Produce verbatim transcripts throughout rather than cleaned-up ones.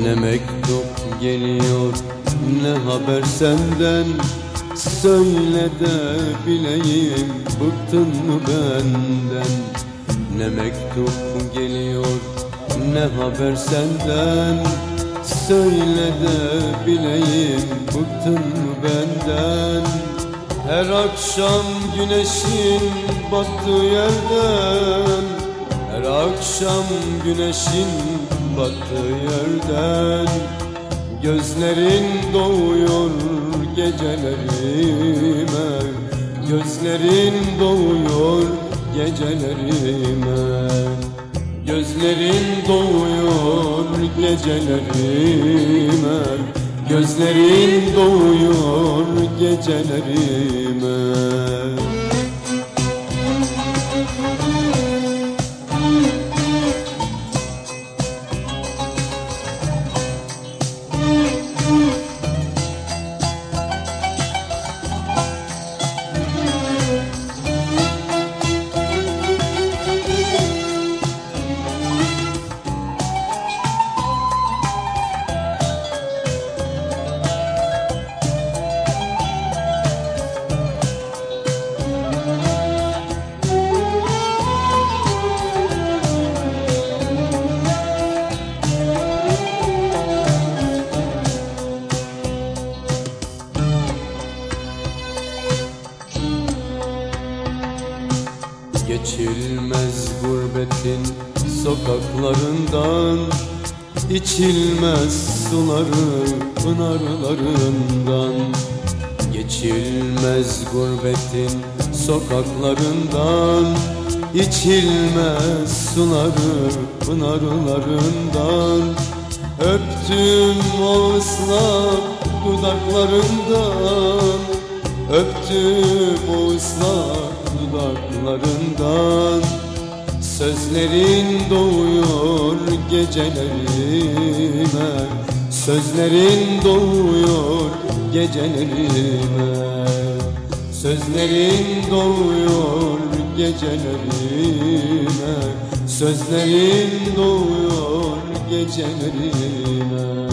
Ne mektup geliyor ne haber senden. Söyle de bileyim, bıktın mı benden? Ne mektup geliyor ne haber senden. Söyle de bileyim, bıktın mı benden? Her akşam güneşin battığı yerden, her akşam güneşin battığı yerden gözlerin doğuyor gecelerime, gözlerin doğuyor gecelerime, gözlerin doğuyor gecelerime, gözlerin doğuyor gecelerime. Geçilmez gurbetin sokaklarından, içilmez suları pınarlarından. Geçilmez gurbetin sokaklarından, içilmez suları pınarlarından. Öptüm o ıslak dudaklarından, öptüm o ıslak dudaklarından. Sözlerin doğuyor gecelerime, sözlerin doğuyor gecelerime, sözlerin doğuyor gecelerime, sözlerin doğuyor gecelerime.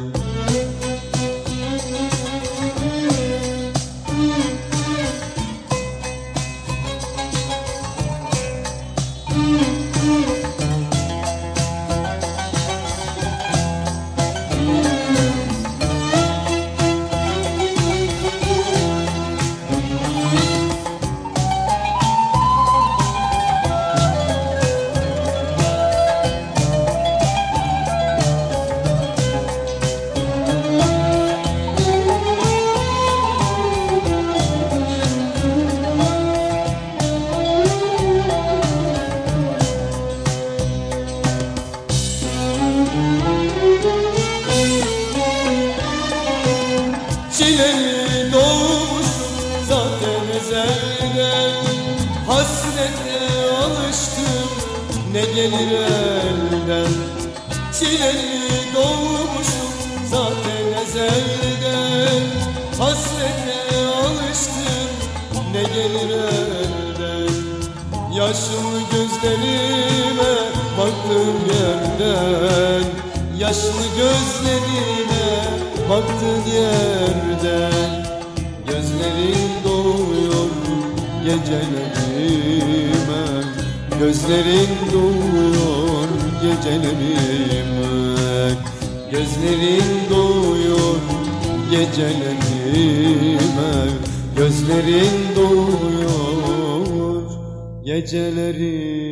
Çileli doğmuşum zaten ezelden, hasrete alıştım ne gelir elden. Çileli doğmuşum zaten ezelden, hasrete alıştım ne gelir elden. Yaşlı gözlerime baktığım yerden, yaşlı gözlerime baktığın yerden gözlerin doğuyor gecelerime, gözlerin doğuyor gecelerime, gözlerin doğuyor gecelerime, gözlerin doğuyor gecelerime.